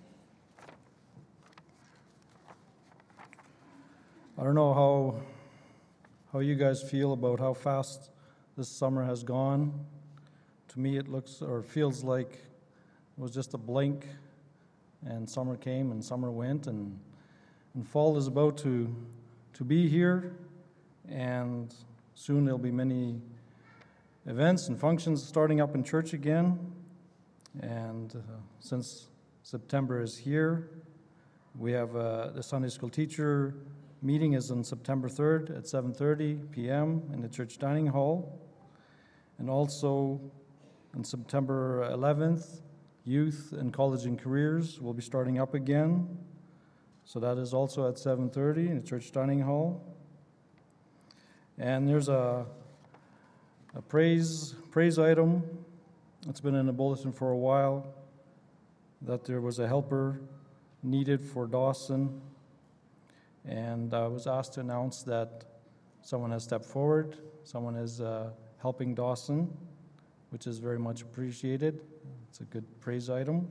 I don't know how how you guys feel about how fast this summer has gone. To me, it looks or feels like it was just a blink, and summer came and summer went, and and fall is about to to be here, and soon there'll be many events and functions starting up in church again. And uh, since September is here, we have uh, the Sunday school teacher meeting is on September third at seven thirty p m in the church dining hall. And also on September eleventh, Youth and College and Careers will be starting up again. So that is also at seven thirty in the church dining hall. And there's a, a praise, praise item. It's been in the bulletin for a while, that there was a helper needed for Dawson. And I was asked to announce that someone has stepped forward. Someone is uh, helping Dawson, which is very much appreciated. It's a good praise item.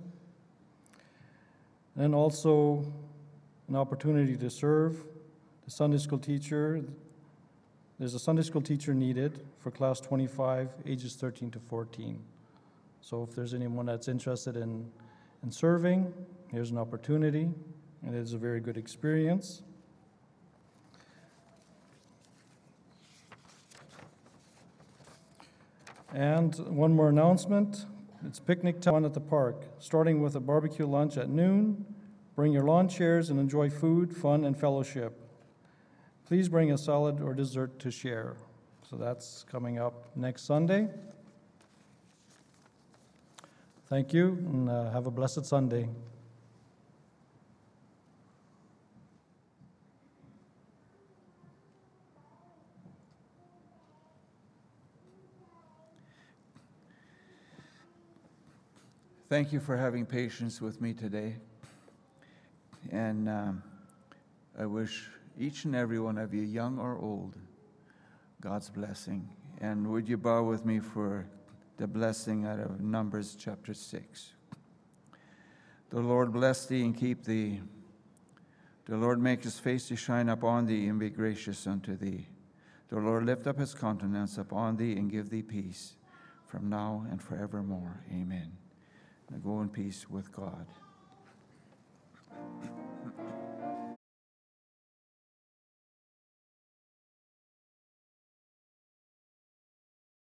And also an opportunity to serve. The Sunday school teacher, there's a Sunday school teacher needed for class twenty-five, ages thirteen to fourteen. So if there's anyone that's interested in, in serving, here's an opportunity, and it is a very good experience. And one more announcement. It's picnic time at the park, starting with a barbecue lunch at noon. Bring your lawn chairs and enjoy food, fun, and fellowship. Please bring a salad or dessert to share. So that's coming up next Sunday. Thank you, and uh, have a blessed Sunday. Thank you for having patience with me today. And um, I wish each and every one of you, young or old, God's blessing. And would you bow with me for the blessing out of Numbers chapter six? The Lord bless thee and keep thee. The Lord make his face to shine upon thee and be gracious unto thee. The Lord lift up his countenance upon thee and give thee peace from now and forevermore. Amen. Now go in peace with God.